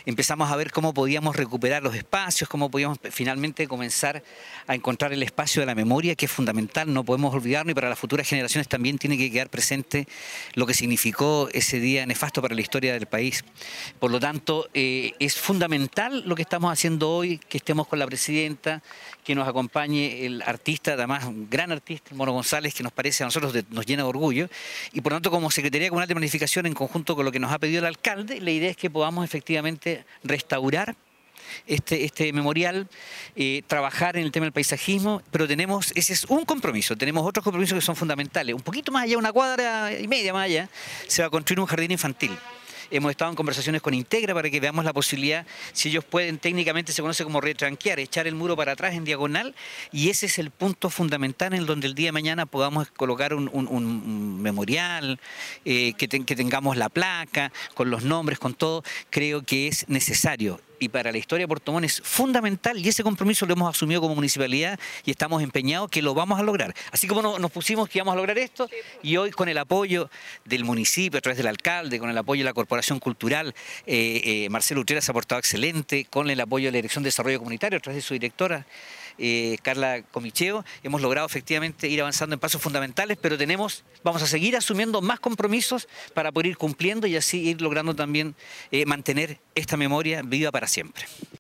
empezamos a ver cómo podíamos recuperar los espacios, cómo podíamos finalmente comenzar a encontrar el espacio de la memoria, que es fundamental, no podemos olvidarnos, y para las futuras generaciones también tiene que quedar presente lo que significó ese día nefasto para la historia del país. Por lo tanto, es fundamental lo que estamos haciendo hoy, que estemos con la presidenta, que nos acompañe el artista, además un gran artista, el Mono González, que nos parece a nosotros nos llena de orgullo, y por lo tanto como Secretaría Comunal de Planificación, en conjunto con lo que nos ha pedido el alcalde, la idea es que podamos efectivamente restaurar este memorial, trabajar en el tema del paisajismo, pero ese es un compromiso, tenemos otros compromisos que son fundamentales. Un poquito más allá, 1,5 cuadras más allá, se va a construir un jardín infantil. Hemos estado en conversaciones con Integra para que veamos la posibilidad, si ellos pueden, técnicamente se conoce como retranquear, echar el muro para atrás en diagonal, y ese es el punto fundamental en donde el día de mañana podamos colocar un memorial, que tengamos la placa, con los nombres, con todo. Creo que es necesario. Y para la historia de Puerto Montt es fundamental, y ese compromiso lo hemos asumido como municipalidad y estamos empeñados que lo vamos a lograr. Así como nos pusimos que íbamos a lograr esto, y hoy con el apoyo del municipio, a través del alcalde, con el apoyo de la Corporación Cultural, Marcelo Utrera se ha portado excelente, con el apoyo de la Dirección de Desarrollo Comunitario, a través de su directora, Carla Comicheo, hemos logrado efectivamente ir avanzando en pasos fundamentales, pero vamos a seguir asumiendo más compromisos para poder ir cumpliendo y así ir logrando también mantener esta memoria viva para siempre.